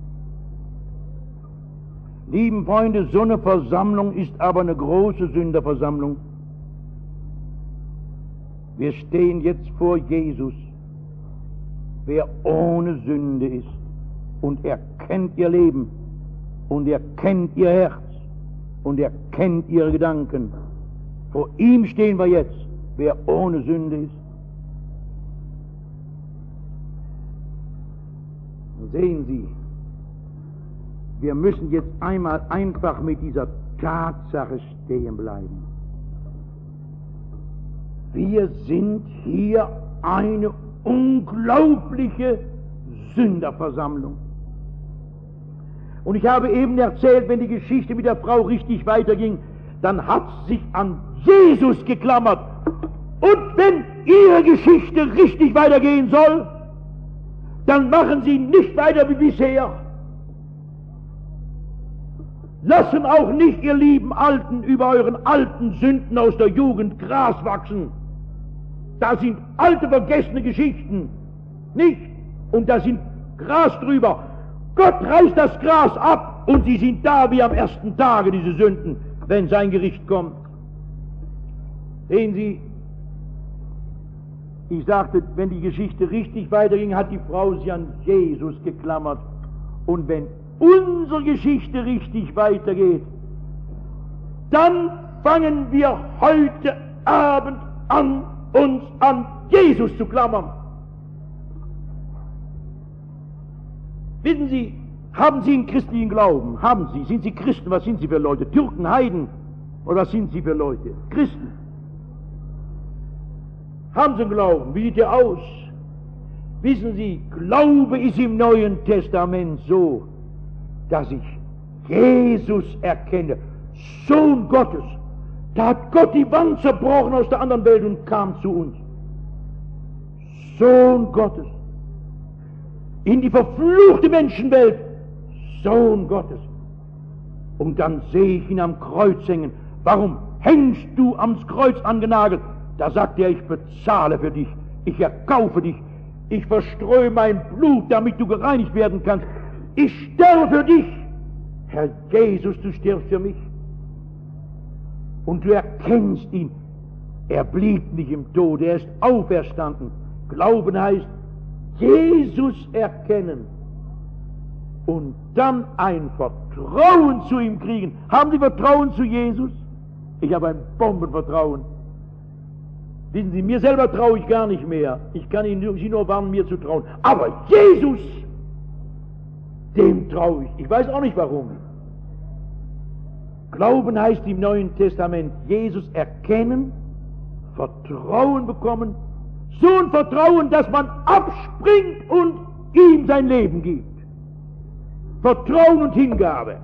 Lieben Freunde, so eine Versammlung ist aber eine große Sünderversammlung. Wir stehen jetzt vor Jesus, wer ohne Sünde ist, und er kennt ihr Leben, und er kennt ihr Herz, und er kennt ihre Gedanken. Vor ihm stehen wir jetzt, wer ohne Sünde ist. Sehen Sie, wir müssen jetzt einmal einfach mit dieser Tatsache stehen bleiben. Wir sind hier eine unglaubliche Sünderversammlung. Und ich habe eben erzählt, wenn die Geschichte mit der Frau richtig weiterging, dann hat sie sich an Jesus geklammert. Und wenn ihre Geschichte richtig weitergehen soll, dann machen sie nicht weiter wie bisher. Lassen auch nicht, ihr lieben Alten, über euren alten Sünden aus der Jugend Gras wachsen. Da sind alte, vergessene Geschichten. Nicht? Und da sind Gras drüber. Gott reißt das Gras ab und sie sind da wie am ersten Tage, diese Sünden, wenn sein Gericht kommt. Sehen Sie, ich sagte, wenn die Geschichte richtig weiterging, hat die Frau sich an Jesus geklammert. Und wenn unsere Geschichte richtig weitergeht, dann fangen wir heute Abend an, uns an Jesus zu klammern. Wissen Sie, haben Sie einen christlichen Glauben? Haben Sie? Sind Sie Christen? Was sind Sie für Leute? Türken, Heiden? Oder was sind Sie für Leute? Christen. Haben Sie einen Glauben? Wie sieht der aus? Wissen Sie, Glaube ist im Neuen Testament so, dass ich Jesus erkenne, Sohn Gottes. Da hat Gott die Wand zerbrochen aus der anderen Welt und kam zu uns. Sohn Gottes. In die verfluchte Menschenwelt, Sohn Gottes. Und dann sehe ich ihn am Kreuz hängen. Warum hängst du ans Kreuz angenagelt? Da sagt er, ich bezahle für dich, ich erkaufe dich, ich verstreue mein Blut, damit du gereinigt werden kannst. Ich sterbe für dich. Herr Jesus, du stirbst für mich. Und du erkennst ihn. Er blieb nicht im Tod, er ist auferstanden. Glauben heißt, Jesus erkennen und dann ein Vertrauen zu ihm kriegen. Haben Sie Vertrauen zu Jesus? Ich habe ein Bombenvertrauen. Wissen Sie, mir selber traue ich gar nicht mehr. Ich kann Ihnen Sie nur warnen, mir zu trauen. Aber Jesus, dem traue ich. Ich weiß auch nicht warum. Glauben heißt im Neuen Testament Jesus erkennen, Vertrauen bekommen, so ein Vertrauen, dass man abspringt und ihm sein Leben gibt. Vertrauen und Hingabe.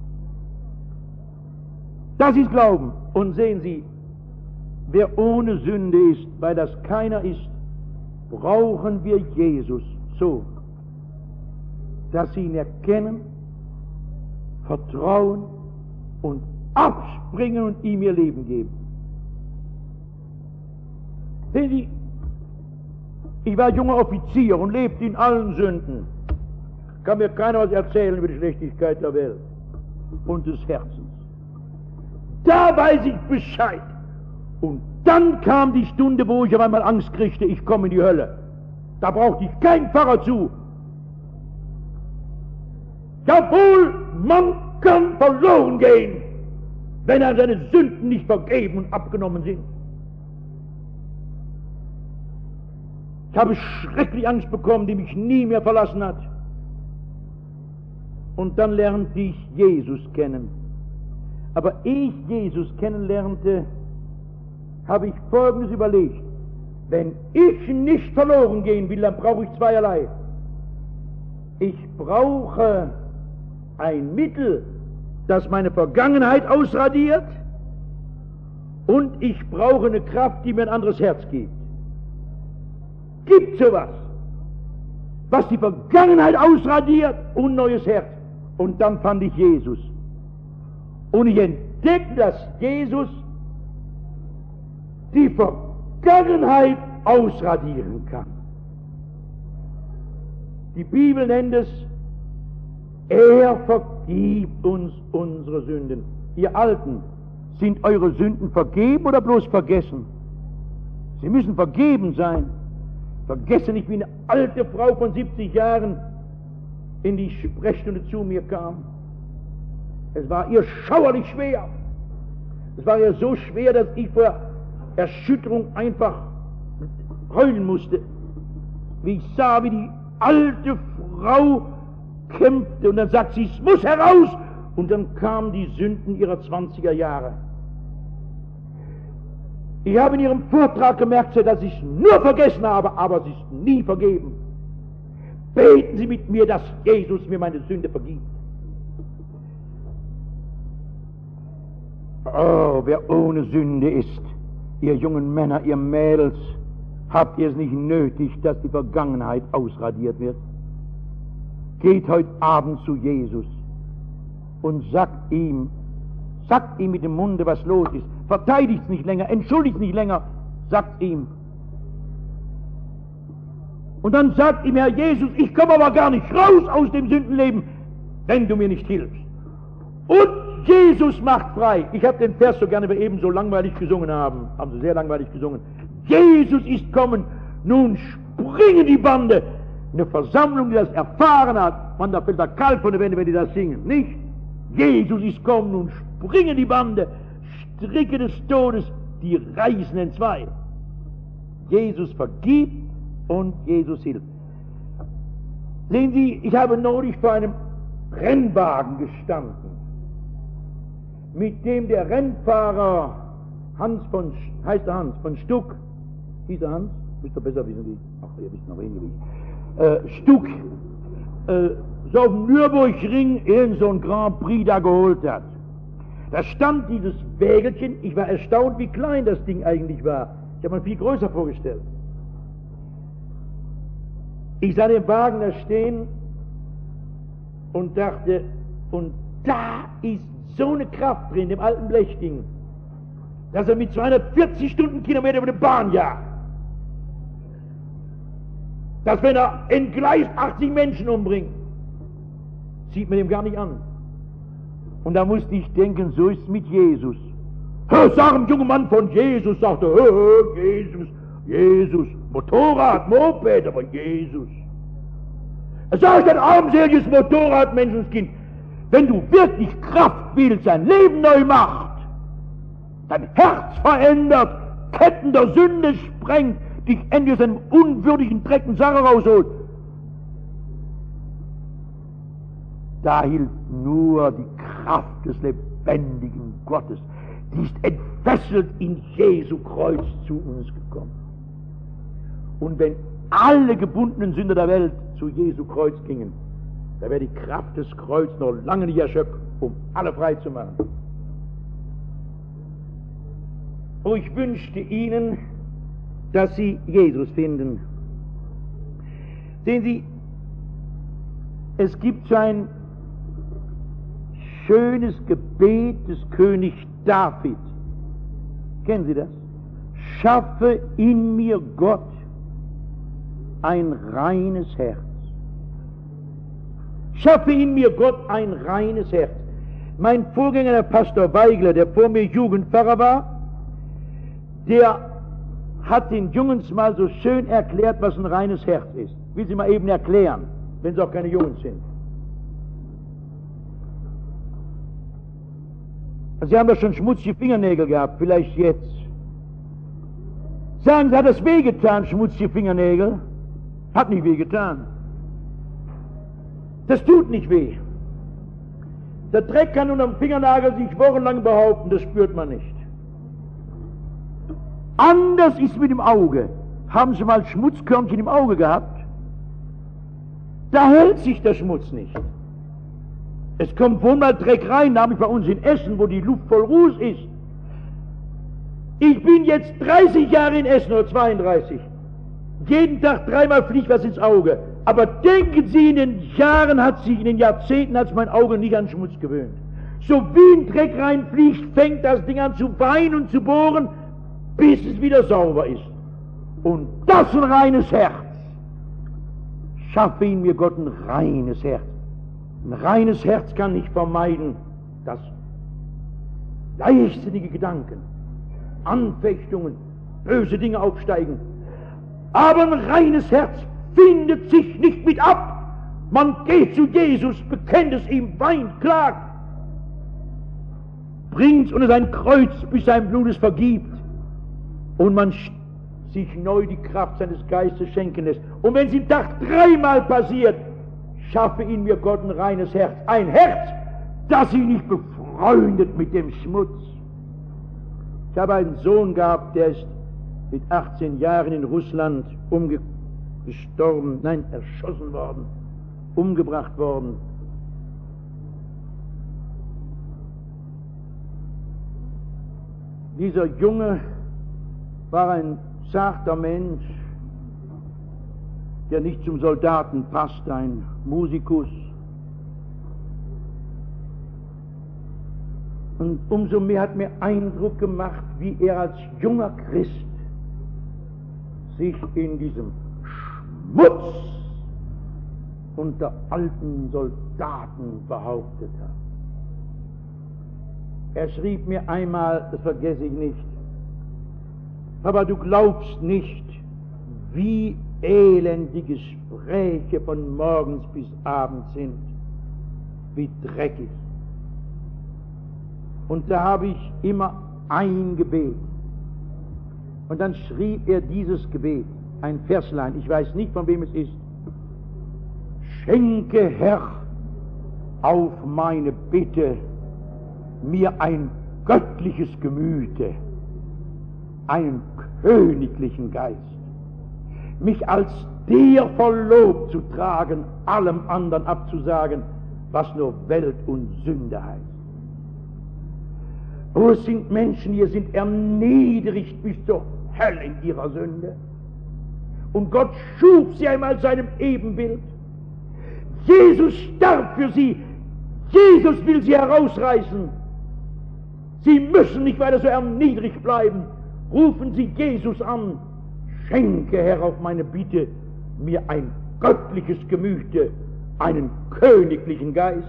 Das ist Glauben. Und sehen Sie, wer ohne Sünde ist, weil das keiner ist, brauchen wir Jesus so, dass sie ihn erkennen, vertrauen und abspringen und ihm ihr Leben geben. Sehen Sie, ich war junger Offizier und lebte in allen Sünden. Kann mir keiner was erzählen über die Schlechtigkeit der Welt und des Herzens. Da weiß ich Bescheid. Und dann kam die Stunde, wo ich auf einmal Angst kriegte, ich komme in die Hölle. Da brauchte ich keinen Pfarrer zu. Jawohl, man kann verloren gehen, wenn er seine Sünden nicht vergeben und abgenommen sind. Ich habe schrecklich Angst bekommen, die mich nie mehr verlassen hat. und dann lernte ich Jesus kennen. Aber ehe ich Jesus kennenlernte, habe ich Folgendes überlegt: Wenn ich nicht verloren gehen will, dann brauche ich zweierlei. Ich brauche ein Mittel, das meine Vergangenheit ausradiert, und ich brauche eine Kraft, die mir ein anderes Herz gibt. Gibt sowas, was die Vergangenheit ausradiert und ein neues Herz. Und dann fand ich Jesus. Und ich entdeckte, dass Jesus die Vergangenheit ausradieren kann. Die Bibel nennt es: Er vergibt uns unsere Sünden. Ihr Alten, sind eure Sünden vergeben oder bloß vergessen? Sie müssen vergeben sein. Vergesse nicht, wie eine alte Frau von siebzig Jahren in die Sprechstunde zu mir kam. Es war ihr schauerlich schwer. Es war ihr so schwer, dass ich vor Erschütterung einfach heulen musste, wie ich sah, wie die alte Frau kämpfte, und dann sagt sie, es muss heraus, und dann kamen die Sünden ihrer zwanziger Jahre. Ich habe in ihrem Vortrag gemerkt, dass ich es nur vergessen habe, aber sie ist nie vergeben. Beten Sie mit mir, dass Jesus mir meine Sünde vergibt. Oh, wer ohne Sünde ist, ihr jungen Männer, ihr Mädels, habt ihr es nicht nötig, dass die Vergangenheit ausradiert wird? Geht heute Abend zu Jesus und sagt ihm, sagt ihm mit dem Munde, was los ist. Verteidigt es nicht länger, entschuldigt es nicht länger, sagt ihm. Und dann sagt ihm, Herr Jesus, ich komme aber gar nicht raus aus dem Sündenleben, wenn du mir nicht hilfst. Und Jesus macht frei. Ich habe den Vers so gerne, wir eben so langweilig gesungen haben, haben sie sehr langweilig gesungen. Jesus ist kommen, nun springen die Bande. Eine Versammlung, die das erfahren hat, man, da fällt der Kalb von der Wände, wenn die das singen, nicht? Jesus ist kommen, nun springen die Bande, Stricke des Todes, die reißen entzwei. Jesus vergibt und Jesus hilft. Sehen Sie, ich habe neulich vor einem Rennwagen gestanden, mit dem der Rennfahrer Hans von, heißt er Hans, von Stuck, hieß er Hans, müsst ihr besser wissen wie, ach, ihr wisst noch weniger wie, äh, Stuck, äh, so auf dem Nürburgring irgend so ein Grand Prix da geholt hat. Da stand dieses Wägelchen, ich war erstaunt, wie klein das Ding eigentlich war. Ich habe mir viel größer vorgestellt. Ich sah den Wagen da stehen und dachte, und da ist so eine Kraft drin, dem alten Blechding, dass er mit zweihundertvierzig Stundenkilometer über die Bahn jagt. Dass, wenn er entgleist achtzig Menschen umbringt, sieht man ihm gar nicht an. Und da musste ich denken, so ist es mit Jesus. Hör, sag ein junger Mann von Jesus, sagte, hör, hör, Jesus, Jesus, Motorrad, Moped, aber Jesus. Er sagt, ein armseliges Motorrad, Menschenskind, wenn du wirklich Kraft willst, dein Leben neu macht, dein Herz verändert, Ketten der Sünde sprengt, dich endlich aus einem unwürdigen Dreck und Sache rausholt, da hilft nur die Kraft des lebendigen Gottes. Die ist entfesselt in Jesu Kreuz zu uns gekommen. Und wenn alle gebundenen Sünder der Welt zu Jesu Kreuz gingen, da wäre die Kraft des Kreuzes noch lange nicht erschöpft, um alle frei zu machen. Oh, ich wünschte Ihnen, dass Sie Jesus finden. Sehen Sie, es gibt so ein schönes Gebet des Königs David. Kennen Sie das? Schaffe in mir, Gott, ein reines Herz. Schaffe in mir, Gott, ein reines Herz. Mein Vorgänger, der Pastor Weigler, der vor mir Jugendpfarrer war, der hat den Jungs mal so schön erklärt, was ein reines Herz ist. Will sie mal eben erklären, wenn sie auch keine Jungs sind. Sie haben doch schon schmutzige Fingernägel gehabt, vielleicht jetzt. Sagen Sie, hat das wehgetan, schmutzige Fingernägel? Hat nicht wehgetan. Das tut nicht weh. Der Dreck kann unterm Fingernagel sich wochenlang behaupten, das spürt man nicht. Anders ist mit dem Auge. Haben Sie mal Schmutzkörnchen im Auge gehabt? Da hält sich der Schmutz nicht. Es kommt wohl mal Dreck rein, nämlich bei uns in Essen, wo die Luft voll Ruß ist. Ich bin jetzt dreißig Jahre in Essen, oder zweiunddreißig. Jeden Tag dreimal fliegt was ins Auge. Aber denken Sie, in den Jahren hat sich, in den Jahrzehnten hat sich mein Auge nicht an Schmutz gewöhnt. So wie ein Dreck reinfliegt, fängt das Ding an zu weinen und zu bohren, bis es wieder sauber ist. Und das ein reines Herz. Schaffe ihn mir Gott ein reines Herz. Ein reines Herz kann nicht vermeiden, dass leichtsinnige Gedanken, Anfechtungen, böse Dinge aufsteigen. Aber ein reines Herz findet sich nicht mit ab. Man geht zu Jesus, bekennt es ihm, weint, klagt, bringt es unter sein Kreuz, bis sein Blut es vergibt. Und man sich neu die Kraft seines Geistes schenken lässt. Und wenn es im Tag dreimal passiert, schaffe ihn mir Gott ein reines Herz. Ein Herz, das sich nicht befreundet mit dem Schmutz. Ich habe einen Sohn gehabt, der ist mit achtzehn Jahren in Russland umgestorben, nein, erschossen worden, umgebracht worden. Dieser Junge war ein zarter Mensch, der nicht zum Soldaten passt, ein Musikus. Und umso mehr hat mir Eindruck gemacht, wie er als junger Christ sich in diesem Schmutz unter alten Soldaten behauptet hat. Er schrieb mir einmal, das vergesse ich nicht: Papa, du glaubst nicht, wie elend die Gespräche von morgens bis abends sind, wie dreckig. Und da habe ich immer ein Gebet. Und dann schrieb er dieses Gebet, ein Verslein, ich weiß nicht, von wem es ist: Schenke, Herr, auf meine Bitte mir ein göttliches Gemüte, einen königlichen Geist, mich als dir verlobt zu tragen, allem anderen abzusagen, was nur Welt und Sünde heißt. Oh, es sind Menschen, die sind erniedrigt bis zur Hölle in ihrer Sünde. Und Gott schuf sie einmal seinem Ebenbild. Jesus starb für sie. Jesus will sie herausreißen. Sie müssen nicht weiter so erniedrigt bleiben. Rufen Sie Jesus an. Schenke, Herr, auf meine Bitte mir ein göttliches Gemüte, einen königlichen Geist.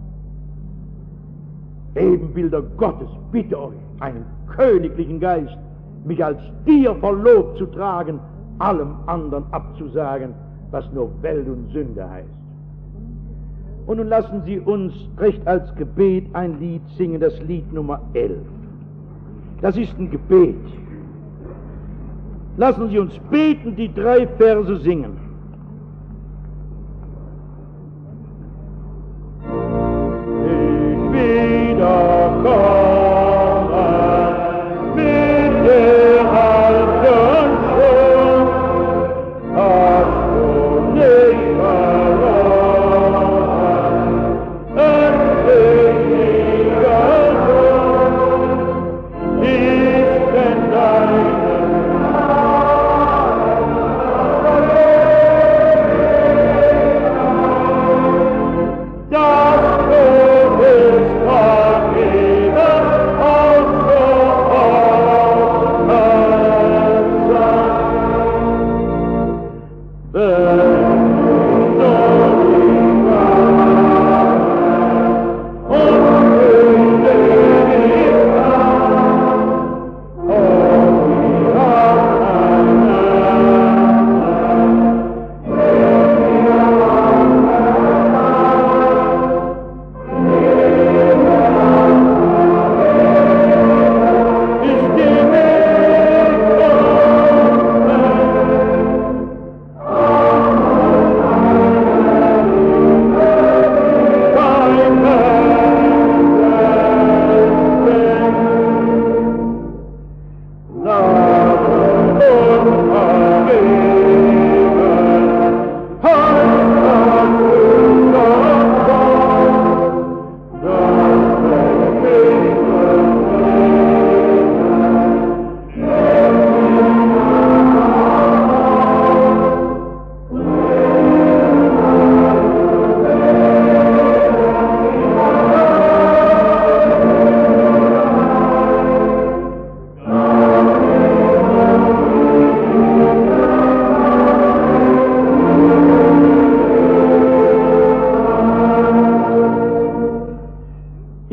Ebenbilder Gottes, bitte euch, einen königlichen Geist, mich als dir verlobt zu tragen, allem anderen abzusagen, was nur Welt und Sünde heißt. Und nun lassen Sie uns recht als Gebet ein Lied singen, das Lied Nummer elf. Das ist ein Gebet. Lassen Sie uns beten, die drei Verse singen. Ich wiederkomme mit der alten Schuld, hast du nicht verloren, ein seliger Sohn ist in deinem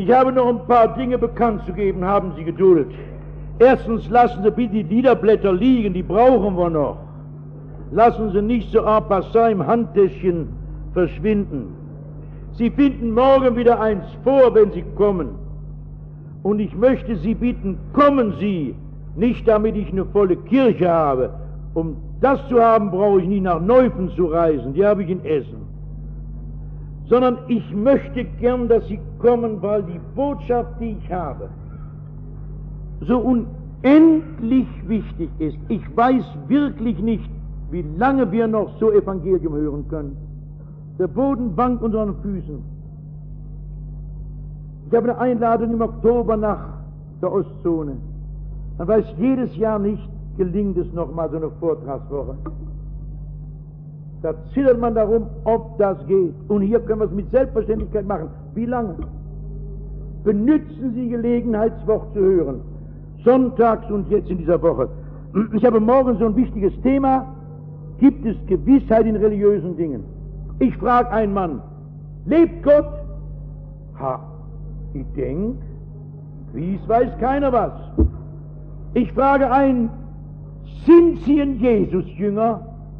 Ich habe noch ein paar Dinge bekannt zu geben, haben Sie Geduld. Erstens, lassen Sie bitte die Liederblätter liegen, die brauchen wir noch. Lassen Sie nicht so en passant im Handtäschchen verschwinden. Sie finden morgen wieder eins vor, wenn Sie kommen. Und ich möchte Sie bitten, kommen Sie, nicht damit ich eine volle Kirche habe. Um das zu haben, brauche ich nicht nach Neufen zu reisen, die habe ich in Essen. Sondern ich möchte gern, dass Sie kommen, weil die Botschaft, die ich habe, so unendlich wichtig ist. Ich weiß wirklich nicht, wie lange wir noch so Evangelium hören können. Der Boden wankt unter unseren Füßen. Ich habe eine Einladung im Oktober nach der Ostzone. Man weiß jedes Jahr nicht, gelingt es nochmal so eine Vortragswoche. Da zittert man darum, ob das geht. Und hier können wir es mit Selbstverständlichkeit machen. Wie lange? Benützen Sie Gelegenheit, das Wort zu hören. Sonntags und jetzt in dieser Woche. Ich habe morgen so ein wichtiges Thema. Gibt es Gewissheit in religiösen Dingen? Ich frage einen Mann, lebt Gott? Ha, ich denke, wie es weiß keiner was. Ich frage einen, sind Sie ein Jesus-Jünger?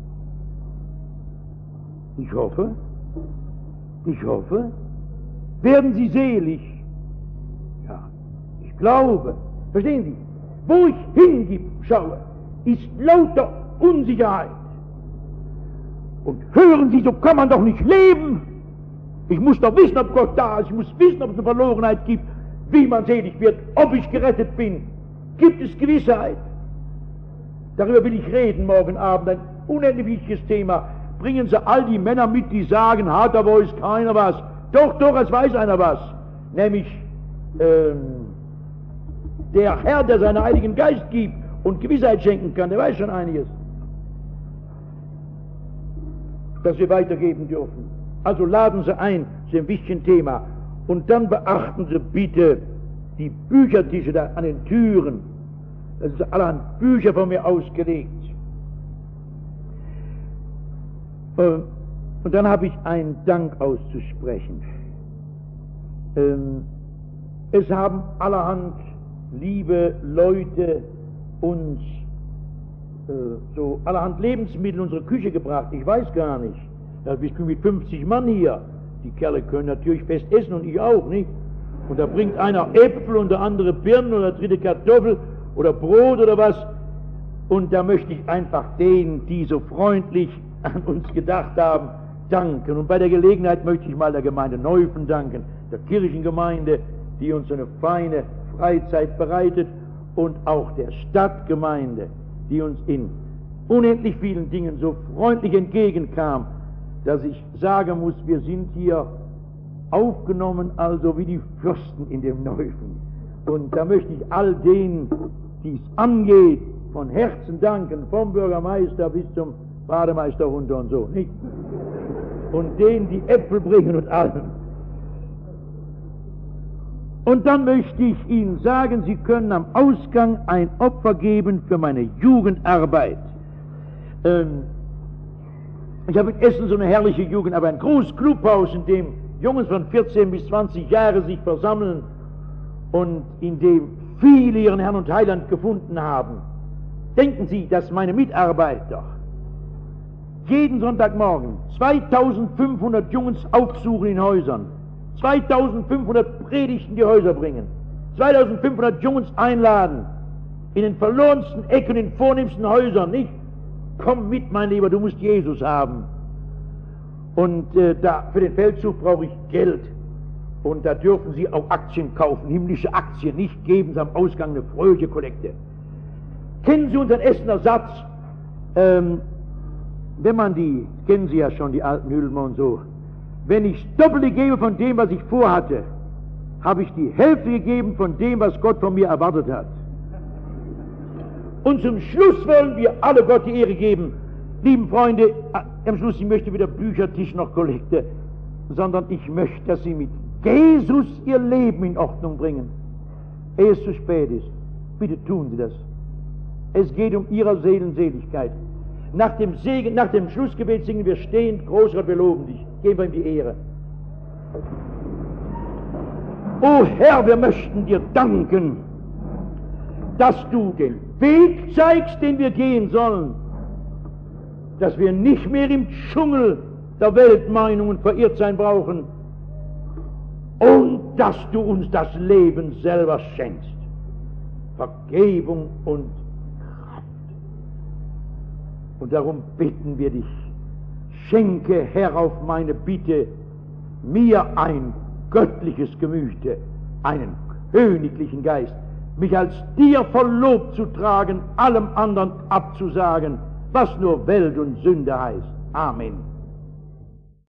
Ich hoffe, ich hoffe. Werden Sie selig? Ja, ich glaube. Verstehen Sie? Wo ich hinschaue, ist lauter Unsicherheit. Und hören Sie, so kann man doch nicht leben. Ich muss doch wissen, ob Gott da ist. Ich muss wissen, ob es eine Verlorenheit gibt, wie man selig wird, ob ich gerettet bin. Gibt es Gewissheit? Darüber will ich reden morgen Abend. Ein unendlich wichtiges Thema. Bringen Sie all die Männer mit, die sagen, hat da weiß keiner was. Doch, doch, es weiß einer was. Nämlich ähm, der Herr, der seinen Heiligen Geist gibt und Gewissheit schenken kann, der weiß schon einiges, das wir weitergeben dürfen. Also laden Sie ein zu einem wichtigen Thema. Und dann beachten Sie bitte die Büchertische da an den Türen. Das sind allerhand Bücher von mir ausgelegt. Und dann habe ich einen Dank auszusprechen. Es haben allerhand liebe Leute uns so allerhand Lebensmittel in unsere Küche gebracht. Ich weiß gar nicht. Ich bin mit fünfzig Mann hier. Die Kerle können natürlich fest essen und ich auch, nicht? Und da bringt einer Äpfel und der andere Birnen oder der dritte Kartoffel oder Brot oder was. Und da möchte ich einfach denen, die so freundlich an uns gedacht haben, danken. Und bei der Gelegenheit möchte ich mal der Gemeinde Neufen danken, der Kirchengemeinde, die uns eine feine Freizeit bereitet, und auch der Stadtgemeinde, die uns in unendlich vielen Dingen so freundlich entgegenkam, dass ich sagen muss, wir sind hier aufgenommen, also wie die Fürsten in dem Neufen. Und da möchte ich all denen, die es angeht, von Herzen danken, vom Bürgermeister bis zum Bademeister runter und so, nicht? Und denen, die Äpfel bringen und allen. Und dann möchte ich Ihnen sagen, Sie können am Ausgang ein Opfer geben für meine Jugendarbeit. Ähm, ich habe in Essen so eine herrliche Jugendarbeit, ein großes Clubhaus, in dem Jungs von vierzehn bis zwanzig Jahre sich versammeln und in dem viele ihren Herrn und Heiland gefunden haben. Denken Sie, dass meine Mitarbeiter jeden Sonntagmorgen zweitausendfünfhundert Jungs aufsuchen in Häusern, zweitausendfünfhundert Predigten in die Häuser bringen, zweitausendfünfhundert Jungs einladen, in den verlorensten Ecken, in den vornehmsten Häusern, nicht? Komm mit, mein Lieber, du musst Jesus haben. Und äh, da, für den Feldzug brauche ich Geld. Und da dürfen Sie auch Aktien kaufen, himmlische Aktien, nicht geben Sie am Ausgang eine fröhliche Kollekte. Kennen Sie unseren Essener Satz? Ähm, wenn man die, kennen Sie ja schon, die alten Hülmer und so, wenn ich das Doppelte gebe von dem, was ich vorhatte, habe ich die Hälfte gegeben von dem, was Gott von mir erwartet hat. Und zum Schluss wollen wir alle Gott die Ehre geben. Lieben Freunde, am Schluss, ich möchte weder Büchertisch noch Kollekte, sondern ich möchte, dass Sie mit Jesus Ihr Leben in Ordnung bringen, ehe es zu spät ist. Bitte tun Sie das. Es geht um Ihre Seelenseligkeit. Nach dem, Segen, nach dem Schlussgebet singen wir stehend, Großgott, wir loben dich, geben wir ihm die Ehre. O Herr, wir möchten dir danken, dass du den Weg zeigst, den wir gehen sollen, dass wir nicht mehr im Dschungel der Weltmeinungen verirrt sein brauchen und dass du uns das Leben selber schenkst, Vergebung und Kraft. Und darum bitten wir dich, schenke, Herr, auf meine Bitte mir ein göttliches Gemüte, einen königlichen Geist, mich als dir verlobt zu tragen, allem anderen abzusagen, was nur Welt und Sünde heißt. Amen.